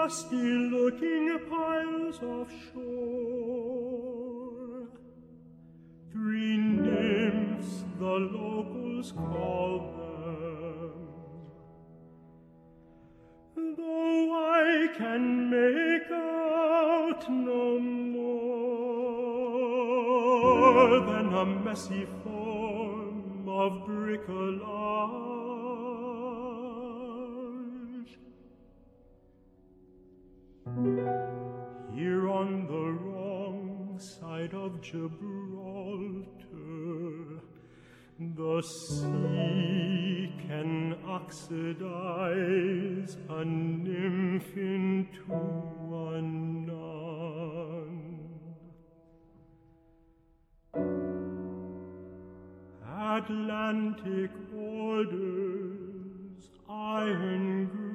dusty-looking piles of shore. Three nymphs the locals call them, though I can make out no more than a messy form of bricolage. Here on the wrong side of Gibraltar, the sea can oxidize a nymph into a nun. Atlantic orders, iron